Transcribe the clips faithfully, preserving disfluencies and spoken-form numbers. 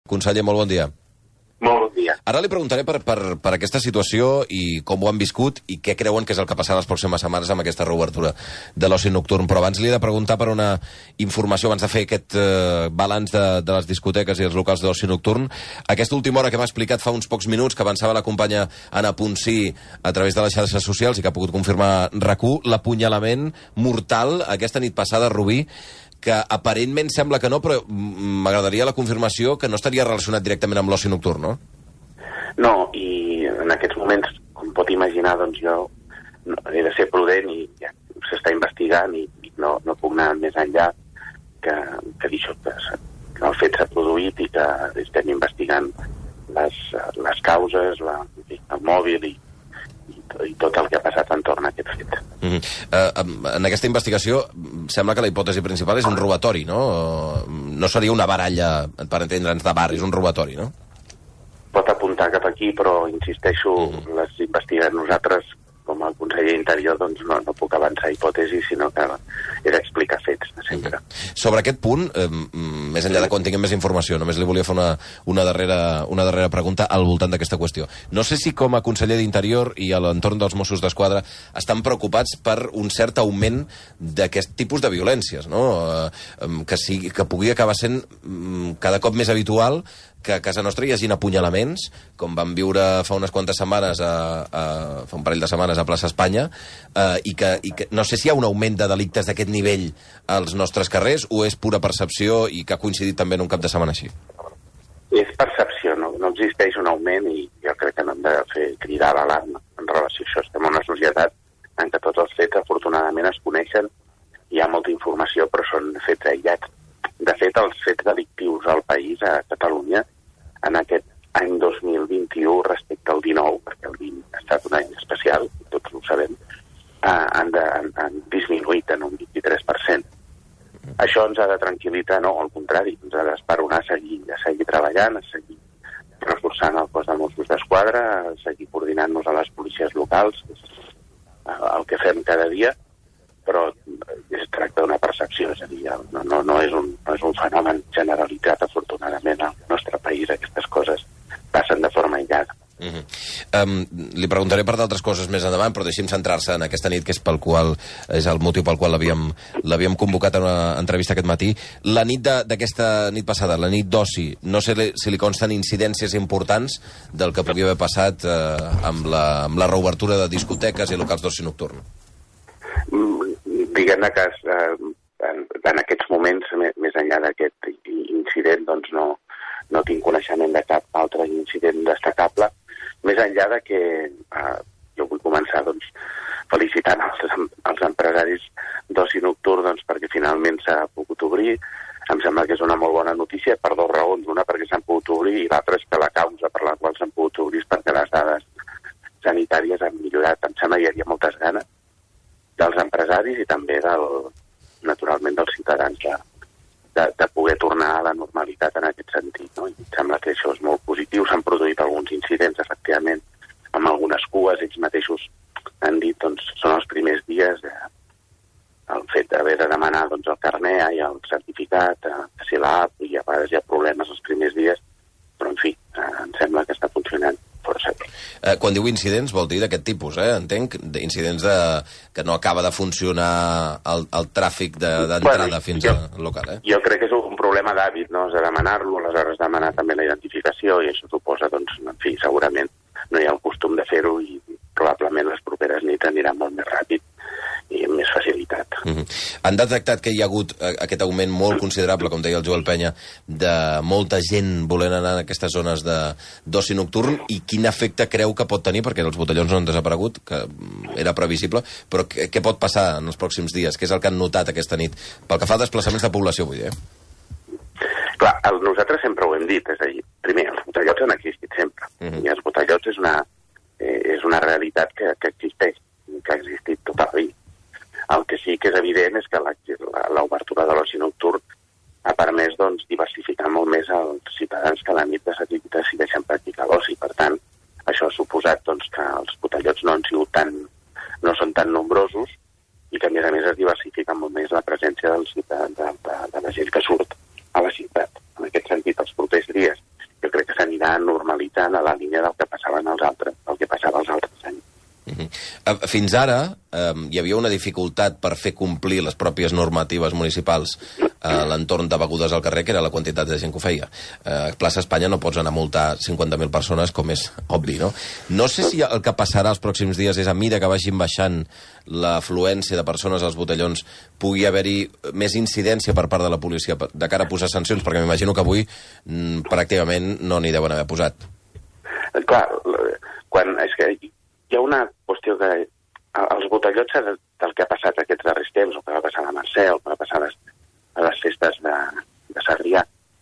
Conseller, molt bon dia. Molt bon dia. Ara li preguntaré per, per, per aquesta situació i com ho han viscut i què creuen que és el que passarà les pròximes setmanes amb aquesta reobertura de l'oci nocturn. Però abans li he de preguntar per una informació, abans de fer aquest eh, balanç de, de les discoteques i els locals d'oci nocturn. Aquesta última hora que m'ha explicat fa uns pocs minuts, que avançava la companya Anna Ponsí a través de les xarxes socials i que ha pogut confirmar RAC u, l'apunyalament mortal aquesta nit passada a Rubí, que aparentment sembla que no, però m'agradaria la confirmació que no estaria relacionat directament amb l'oci nocturn, no? No, i en aquests moments, com pot imaginar, doncs jo no, he de ser prudent i ja s'està investigant i, i no, no puc anar més enllà que, que dir això, que, que el fet s'ha produït i que estem investigant les, les causes, la, el mòbil i, i, i tot el que ha passat entorn a aquest fet. Mm-hmm. uh, en aquesta investigació sembla que la hipòtesi principal és un robatori, no? No seria una baralla, per entendre'ns, de bar, és un robatori, no? Pot apuntar cap aquí, però insisteixo, mm-hmm. les investiguem nosaltres, com a conseller Interior, doncs no, no puc avançar hipòtesis, sinó que he d'explicar fets, sempre. Mm-hmm. Sobre aquest punt, eh, més enllà de quan tinguem més informació, només li volia fer una, una, darrera, una darrera pregunta al voltant d'aquesta qüestió. No sé si com a conseller d'Interior i a l'entorn dels Mossos d'Esquadra estan preocupats per un cert augment d'aquest tipus de violències, no? Eh, que, sigui, que pugui acabar sent cada cop més habitual que a casa nostra hi hagin apunyalaments, com vam viure fa unes quantes setmanes, a, a, fa un parell de setmanes a Plaça Espanya, eh, i, que, i que no sé si hi ha un augment de delictes d'aquest nivell als nostres carrers o és pura percepció i que ha coincidit també en un cap de setmana així. És percepció, no, no existeix un augment i jo crec que no hem de fer cridar l'alarma en relació a això. Estem en una societat en què tots els fets afortunadament es coneixen, hi ha molta informació però són fets aïllats. De fet, els fets delictius al país, a Catalunya, en aquest any dos mil vint-i-u respecte al dinou, perquè el vint ha estat un any especial, tots ho sabem, eh, han, de, han, han disminuït en un vint-i-tres per cent. Això ens ha de tranquil·litzar, no, al contrari, ens ha d'esperonar a seguir, a seguir treballant, a seguir reforçant el cos de Mossos d'Esquadra, a seguir coordinant-nos a les policies locals, el que fem cada dia, però es tracta d'una percepció, és a dir, no, no, no, és un, no és un fenomen generalitzat, afortunadament, al nostre país aquestes coses passen de forma aïllada. Mm-hmm. um, li preguntaré per d'altres coses més endavant, però deixi'm centrar-se en aquesta nit, que és pel qual és el motiu pel qual l'havíem l'havíem convocat a una entrevista aquest matí. La nit d'aquesta nit passada, la nit d'oci, no sé si li consten incidències importants del que pugui haver passat eh, amb, la, amb la reobertura de discoteques i locals d'oci nocturn. Diguem-ne que eh, en, en aquests moments, més enllà d'aquest incident, doncs no, no tinc coneixement de cap altre incident destacable, més enllà de que eh, jo vull començar doncs, felicitant els, els empresaris d'oci nocturn doncs, perquè finalment s'ha pogut obrir. Em sembla que és una molt bona notícia per dues raons. Una, perquè s'han pogut obrir, i l'altra és que la causa per la qual s'han pogut obrir és perquè les dades sanitàries han millorat. Em sembla que hi havia moltes ganes dels empresaris i també, del, naturalment, dels ciutadans de, de, de poder tornar a la normalitat en aquest sentit. No? I em sembla que això és molt positiu. S'han produït alguns incidents, efectivament, amb algunes cues. Ells mateixos han dit, doncs, són els primers dies, eh, el fet d'haver de demanar doncs, el carnet i el certificat, eh, que si l'app, i a vegades hi ha problemes els primers dies, però, en fi, eh, em sembla que està funcionant força bé. Eh, quan diu incidents vol dir d'aquest tipus, eh? Entenc, incidents de, que no acaba de funcionar el, el tràfic d'entrada de, bueno, fins jo, al local, eh? Jo crec que és un problema d'hàbit, no? És de demanar-lo, aleshores demanar també la identificació, i això suposa, doncs, en fi, segurament no hi ha el costum de fer-ho i probablement les properes nits aniran molt més ràpid i amb més facilitat. Mm-hmm. Han detectat que hi ha hagut aquest augment molt considerable, com deia el Joel Penya, de molta gent volent anar a aquestes zones d'oci nocturn, i quin efecte creu que pot tenir, perquè els botellons no han desaparegut, que era previsible, però què, què pot passar en els pròxims dies? Què és el que han notat aquesta nit? Pel que fa a desplaçaments de població, vull dir, eh? Clar, el, nosaltres sempre ho hem dit, és a dir, primer, els botellots han existit sempre, mm-hmm. i els botellots és una, eh, és una realitat que, que existeix, que ha existit tota la vida. El que sí que és evident és que l'obertura de l'oci nocturn ha permès doncs, diversificar molt més els ciutadans que a la nit decideixen practicar l'oci. Per tant, això ha suposat doncs, que els botellots no han sigut tan, no són tan nombrosos i que, a més a més, es diversifica molt més la presència dels ciutadans, de, de, de la gent que surt a la ciutat. En aquest sentit, els propers dies s'està normalitzant a la línia del que passaven els altres, el que passava els altres anys. Uh-huh. Fins ara eh, hi havia una dificultat per fer complir les pròpies normatives municipals a l'entorn de begudes al carrer, que era la quantitat de gent que ho feia. A Plaça Espanya no pots anar a multar cinquanta mil persones, com és obvi, no? No sé si el que passarà els pròxims dies és, a mesura que vagin baixant l'afluència de persones als botellons, pugui haver-hi més incidència per part de la policia de cara a posar sancions, perquè m'imagino que avui mm, pràcticament no n'hi deuen haver posat. Clar, quan, és que hi ha una qüestió que els botellots del que ha passat aquests darrers temps, o que va passar a la Mercè, o que va passar a les, a les festes de, de Sarrià,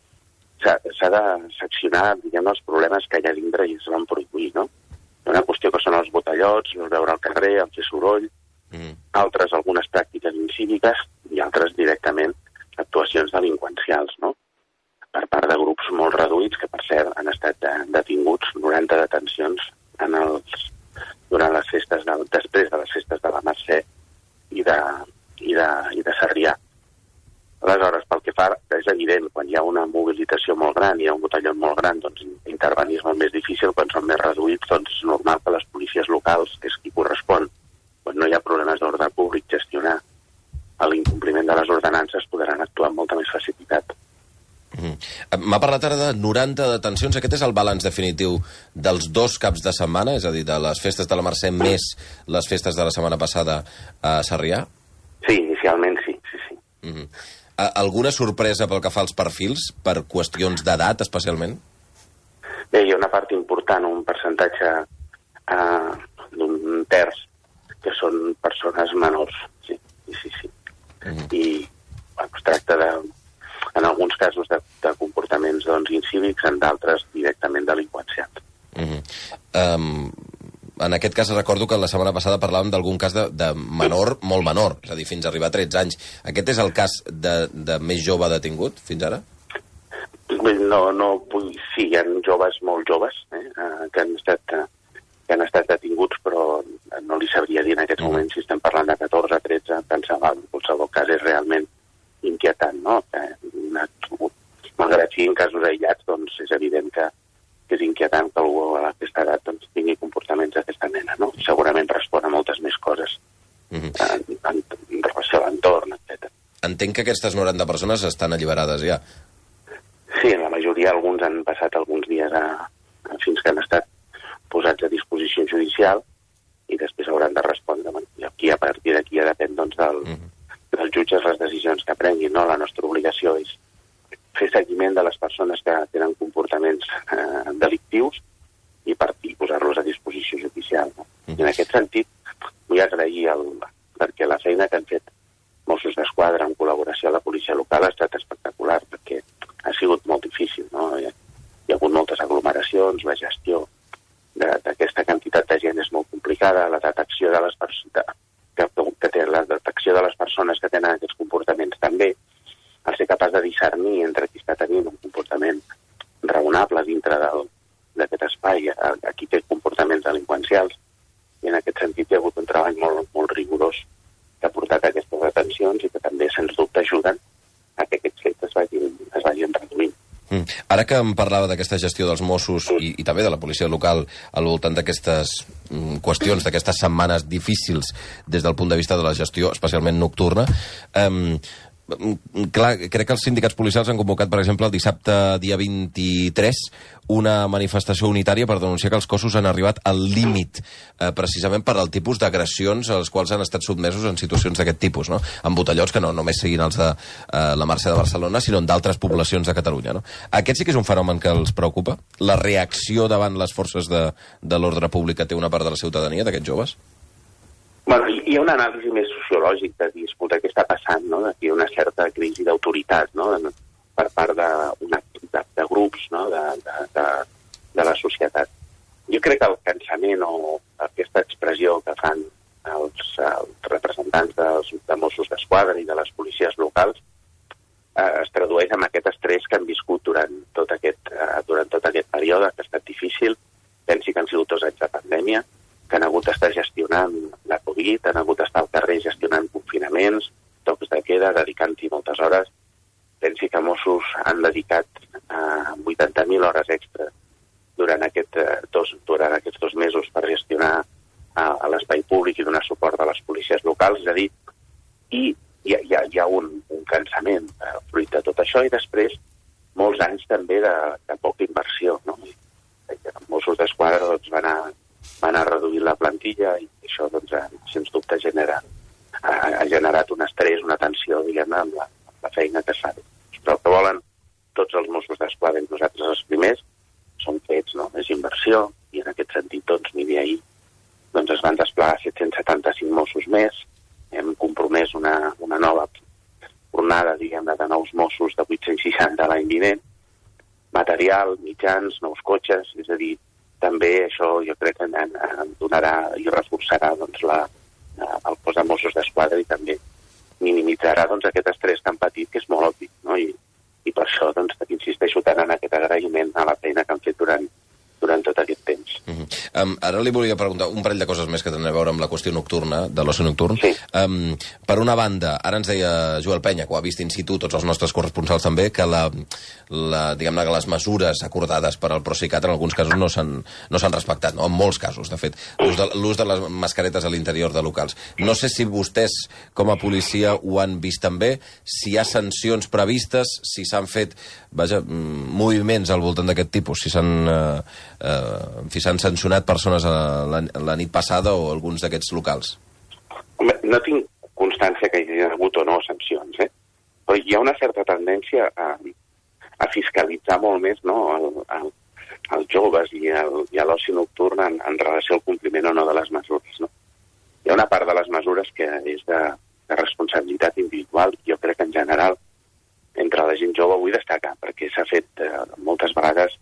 s'ha de seccionar, diguem, els problemes que hi ha dintre i es van prohibir, no? Hi ha una qüestió que són els botellots, el veure al carrer, el fer soroll, mm. altres algunes pràctiques incíviques i altres directament actuacions delinqüencials, no? Per part de grups molt reduïts, que per cert han estat detinguts, noranta detencions en els, durant les festes, de, després de les festes de la Mercè i de, i de, i de Sarrià. Aleshores, pel que fa, és evident, quan hi ha una mobilització molt gran, hi ha un botelló molt gran, doncs intervenir és molt més difícil, quan són més reduïts, doncs és normal que les policies locals, que és qui correspon, quan no hi ha problemes d'ordre públic, gestionar l'incompliment de les ordenances, podran actuar amb molta més facilitat. Mm. M'ha parlat ara de noranta detencions. Aquest és el balanç definitiu dels dos caps de setmana, és a dir, de les festes de la Mercè més les festes de la setmana passada a Sarrià? Sí, inicialment sí, sí, sí. Mm-hmm. Alguna sorpresa pel que fa als perfils, per qüestions d'edat especialment? Bé, hi ha una part important, un percentatge uh, d'un terç, que són persones menors, sí, sí, sí. Mm-hmm. I bueno, es tracta de, en alguns casos, de, de comportaments doncs, incívics, en d'altres directament delinqüencials. Mm-hmm. Um... En aquest cas recordo que la setmana passada parlàvem d'algun cas de, de menor, molt menor, és a dir, fins a arribar a tretze anys. Aquest és el cas de, de més jove detingut, fins ara? No, no, sí, hi ha joves molt joves eh, que, han estat, que han estat detinguts, però no li sabria dir en aquests mm. moments si estem parlant de catorze, tretze, pensava, en qualsevol cas és realment inquietant, no? Que, malgrat sigui en casos aïllats, doncs és evident que que és inquietant que algú a aquesta edat doncs, tingui comportaments d'aquesta mena, no? Segurament respon a moltes més coses mm-hmm. en, en, en relació a l'entorn, etcètera. Entenc que aquestes noranta persones estan alliberades ja. Sí, en la majoria, alguns han passat alguns dies a, a, fins que han estat posats a disposició judicial i després hauran de respondre. I aquí, a partir d'aquí, ja depèn doncs, del, mm-hmm. dels jutges les decisions que prenguin, no? La nostra obligació és fer seguiment de les persones que tenen comportaments eh, delictius i partir, posar-los a disposició judicial. No? Mm. I en aquest sentit, vull agrair el, perquè la feina que han fet Mossos d'Esquadra en col·laboració amb la policia local ha estat espectacular, perquè ha sigut molt difícil. No? Hi, ha, hi ha hagut moltes aglomeracions, la gestió d'aquesta quantitat de gent és molt complicada, la detecció de les, de, que, que té, la detecció de les persones que tenen aquests comportaments també, el ser capaç de discernir entre qui està tenint un comportament raonable dintre d'aquest espai, a, a qui té comportaments delinqüencials, i en aquest sentit hi ha hagut un treball molt, molt rigorós que ha portat a aquestes detencions i que també, sens dubte, ajuden a que aquests fets es vagin, es vagin reduint. Mm. Ara que em parlava d'aquesta gestió dels Mossos i, i també de la policia local al voltant d'aquestes mm, qüestions, d'aquestes setmanes difícils des del punt de vista de la gestió, especialment nocturna, eh, clar, crec que els sindicats policials han convocat, per exemple, el dissabte dia vint-i-tres, una manifestació unitària per denunciar que els cossos han arribat al límit, eh, precisament per al tipus d'agressions als quals han estat sotmesos en situacions d'aquest tipus, no? En botellots que no només siguin els de eh, la Mercè de Barcelona, sinó en d'altres poblacions de Catalunya, no? Aquest sí que és un fenomen que els preocupa? La reacció davant les forces de, de l'ordre públic que té una part de la ciutadania, d'aquests joves? Bueno, hi ha una anàlisi més sociològic de dir, escolta, què està passant, no? Hi ha una certa crisi d'autoritat, no? Per part de, una, de, de grups, no? de, de, de, de la societat. Jo crec que el cansament o aquesta expressió que fan els, els representants dels, de Mossos d'Esquadra i de les policies locals eh, es tradueix en aquest estrès que han viscut durant tot aquest, eh, durant tot aquest període, que ha estat difícil. Pensi que han sigut dos anys de pandèmia, que han hagut d'estar gestionant la Covid, han hagut d'estar al carrer gestionant confinaments, tocs de queda, dedicant-hi moltes hores. Pensi que Mossos han dedicat eh, vuitanta mil hores extra durant, aquest, eh, dos, durant aquests dos mesos per gestionar a, a l'espai públic i donar suport a les policies locals, és a dir, i hi ha, hi ha, hi ha un, un cansament eh, fruit de tot això, i després molts anys també de, de poca inversió, no? Els Mossos d'Esquadra doncs, van, a, van a reduir la plantilla i això, doncs, sens dubte, genera, ha, ha generat un estrès, una tensió, diguem-ne, amb la, la feina que es fa. Però el que volen tots els Mossos d'Esquadra i nosaltres els primers són fets, no? És inversió, i en aquest sentit, doncs, miri, ahir doncs, es van desplegar set-cents setanta-cinc Mossos més, hem compromès una, una nova jornada, diguem-ne, de nous Mossos de vuit-cents seixanta l'any vinent, material, mitjans, nous cotxes, és a dir, també això jo crec que en, en donarà i reforçarà doncs, la, el cos de Mossos d'Esquadra i també minimitzarà doncs, aquest estrès tan petit que és molt obvi, no? I, i per això doncs, insisteixo tant en aquest agraïment a la feina que han fet durant, durant tot aquest temps. Uh-huh. um, ara li volia preguntar un parell de coses més que tenen a veure amb la qüestió nocturna, de l'oci nocturn. Sí. Um, per una banda, ara ens deia Joel Penya, que ho ha vist in situ, tots els nostres corresponsals també, que, la, la, diguem-ne, que les mesures acordades per al Procicat en alguns casos no s'han no s'han respectat, no? En molts casos, de fet, l'ús de, l'ús de les mascaretes a l'interior de locals. No sé si vostès, com a policia, ho han vist també, si hi ha sancions previstes, si s'han fet, vaja, moviments al voltant d'aquest tipus, si s'han eh, eh, si s'han sancionat persones a la, la nit passada o alguns d'aquests locals. Home, no tinc constància que hi hagi hagut o no sancions, eh? Però hi ha una certa tendència a, a fiscalitzar molt més, no?, el, el, els joves i, el, i l'oci nocturn en, en relació al compliment o no de les mesures, no? Hi ha una part de les mesures que és de, de responsabilitat individual, jo crec que en general entre la gent jove vull destacar, perquè s'ha fet eh, moltes vegades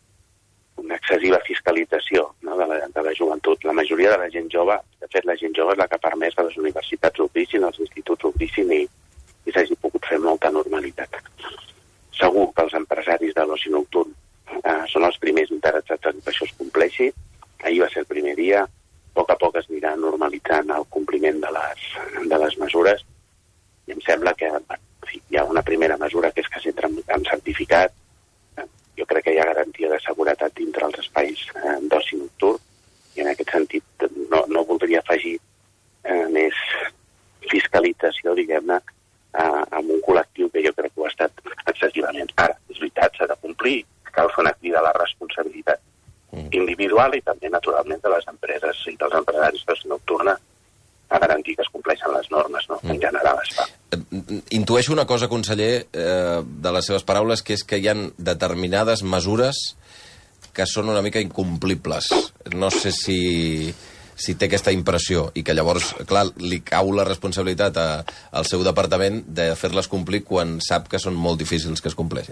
una excessiva fiscalització, no?, de, la, de la joventut. La majoria de la gent jove, de fet la gent jove és la que ha permès que les universitats obrissin, els instituts obrissin i, i s'hagi pogut fer molta normalitat. Segur que els empresaris de l'oci nocturn eh, són els primers interessats en que això es compleixi. Ahir va ser el primer dia, a poc a poc es anirà normalitzant el compliment de les, de les mesures i em sembla que sí, hi ha una primera mesura que és que s'entra amb certificat. Jo crec que hi ha garantia de seguretat dintre els espais eh, d'oci nocturn i en aquest sentit no, no voldria afegir eh, més fiscalització, diguem-ne, eh, amb un col·lectiu que jo crec que ho ha estat excessivament. Ara, és veritat, s'ha de complir, cal fer una crida a la responsabilitat individual i també, naturalment, de les empreses i dels empresaris d'oci nocturna a garantir que es compleixen les normes, no? En general es fa. Intueixo una cosa, conseller, eh, de les seves paraules, que és que hi ha determinades mesures que són una mica incomplibles. No sé si, si té aquesta impressió i que llavors, clar, li cau la responsabilitat a, al seu departament de fer-les complir quan sap que són molt difícils que es compleixin.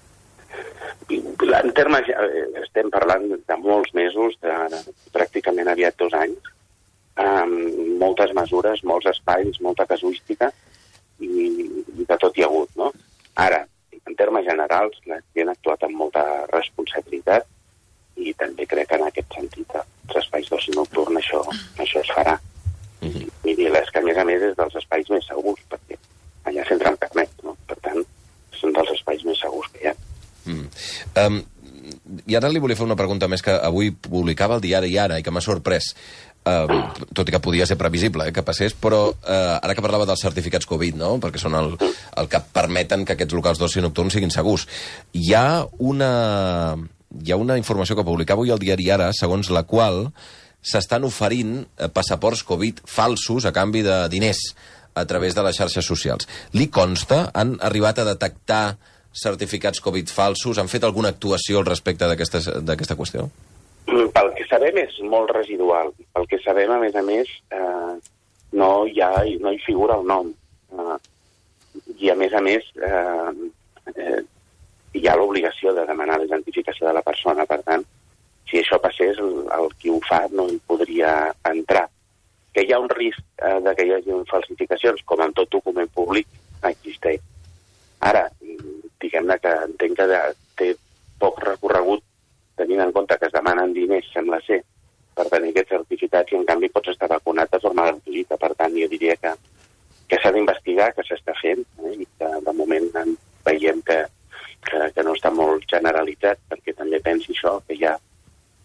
En termes, estem parlant de molts mesos, de, de pràcticament aviat dos anys, amb moltes mesures, molts espais, molta casuística i, i de tot hi ha hagut, no? Ara, en termes generals, la gent ha actuat amb molta responsabilitat i també crec que en aquest sentit els espais d'oci nocturn això, això es farà. Mm-hmm. I, i és que a més a més és dels espais més segurs, perquè allà s'entra en carnet, no? Per tant, són dels espais més segurs que hi ha. Mm. Um, I ara li volia fer una pregunta més que avui publicava el diari Ara i que m'ha sorprès. Uh, tot i que podia ser previsible eh, que passés, però uh, ara que parlava dels certificats Covid, no?, perquè són el, el que permeten que aquests locals d'oci nocturn siguin segurs. Hi ha una, hi ha una informació que publicava avui el diari Ara, segons la qual s'estan oferint eh, passaports Covid falsos a canvi de diners a través de les xarxes socials. Li consta? Han arribat a detectar certificats Covid falsos? Han fet alguna actuació al respecte d'aquesta qüestió? Pel que sabem és molt residual. Pel que sabem, a més a més, eh, no, hi ha, no hi figura el nom. Eh, I a més a més, eh, eh, hi ha l'obligació de demanar la identificació de la persona. Per tant, si això passés, el, el qui ho fa no hi podria entrar. Que hi ha un risc eh, de que hi hagi falsificacions, com en tot document públic, existeix. Ara, diguem-ne que entenc que té poc recorregut tenint en compte que es demanen diners, sembla ser, per tenir aquests certificats i en canvi pots estar vacunat de forma gratuïta. Per tant, jo diria que, que s'ha d'investigar, que s'està fent, eh, i que de moment veiem que, que, que no està molt generalitzat, perquè també pensi això, que hi ha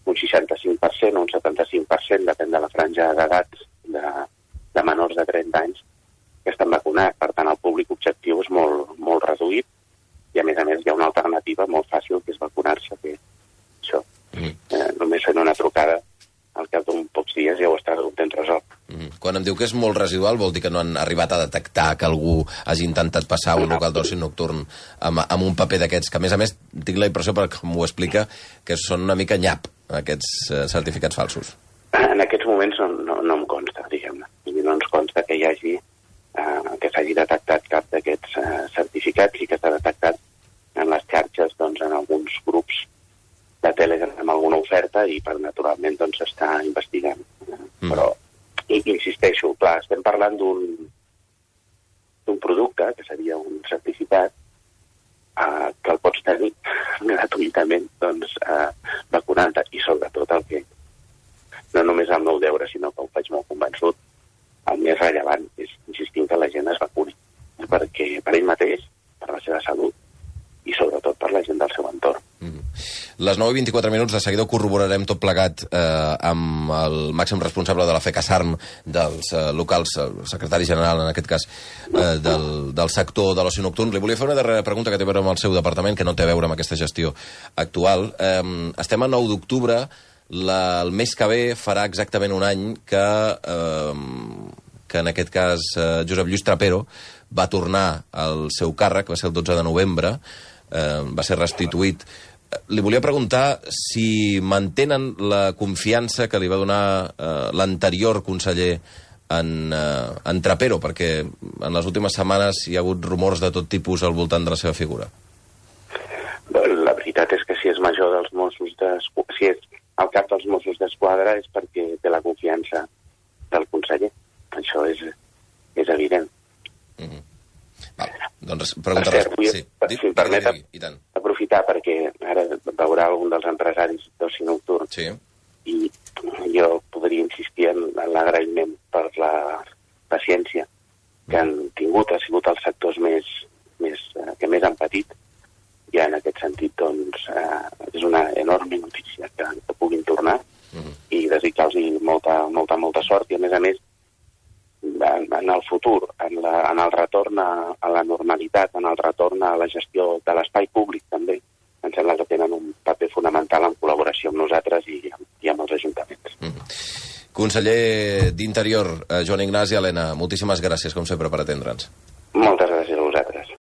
un seixanta-cinc per cent o un setanta-cinc per cent, depèn de la franja d'edats de, de menors de trenta anys, que estan vacunats. Per tant, el públic objectiu és molt, molt reduït i, a més a més, hi ha una alternativa molt fàcil, que és vacunar-se, que això. Mm. Eh, només fent una trucada al cap d'un pocs dies ja ho està ben resolt. Mm. Quan em diu que és molt residual, vol dir que no han arribat a detectar que algú hagi intentat passar un local d'oci nocturn amb, amb un paper d'aquests, que a més a més tinc la impressió, perquè m'ho explica, que són una mica nyap, aquests eh, certificats falsos. En aquests moments no, no, no em consta, diguem-ne. No ens consta que hi hagi eh, que s'hagi detectat cap d'aquests eh, certificats, i que s'ha detectat en les xarxes, doncs, en alguns grups de Telegram amb alguna oferta, i per naturalment doncs s'està investigant. Mm. Però, i, insisteixo, clar, estem parlant d'un d'un producte, que seria un certificat, eh, que el pots tenir gratuïtament, doncs, eh, vacunant-te, i sobretot el que, no només el meu deure, sinó que ho faig molt convençut, el més rellevant és insistir que la gent es vacuni, perquè per ell mateix, per la seva salut, i sobretot per la gent del seu entorn. Mm. Les nou i vint-i-quatre minuts, de seguida ho corroborarem tot plegat eh, amb el màxim responsable de la FECASARM dels eh, locals, el secretari general, en aquest cas, eh, del, del sector de l'oci nocturn. Li volia fer una darrera pregunta que té a veure amb el seu departament, que no té a veure amb aquesta gestió actual. Eh, estem a nou d'octubre, la, el mes que ve farà exactament un any que, eh, que en aquest cas, eh, Josep Lluís Trapero va tornar al seu càrrec, va ser el dotze de novembre, eh, va ser restituït. Li volia preguntar si mantenen la confiança que li va donar eh, l'anterior conseller en, eh, en Trapero, perquè en les últimes setmanes hi ha hagut rumors de tot tipus al voltant de la seva figura. La veritat és que si és major dels Mossos d'Esquadra, si és el cap dels Mossos d'Esquadra, és perquè té la confiança del conseller. Això és, és evident. Mm-hmm. Val. Doncs pregunta... Per cert, vull, sí. si em permet, digui, digui, i tant. Aprofitar, perquè ara veurà un dels empresaris d'oci nocturn, sí. I jo podria insistir en, en l'agraïment per la paciència que han tingut, ha sigut els sectors més, més, eh, que més han patit, i en aquest sentit, doncs, eh, és una enorme notícia que, que puguin tornar, uh-huh. i desitjar-los molta, molta, molta sort, i a més a més, en, en el futur, en, la, en el retorn a, a la normalitat, en el retorn a la gestió de l'espai públic també. Em sembla que tenen un paper fonamental en col·laboració amb nosaltres i, i amb els ajuntaments. Mm. Conseller d'Interior, Joan Ignasi Elena, moltíssimes gràcies, com sempre, per atendre'ns.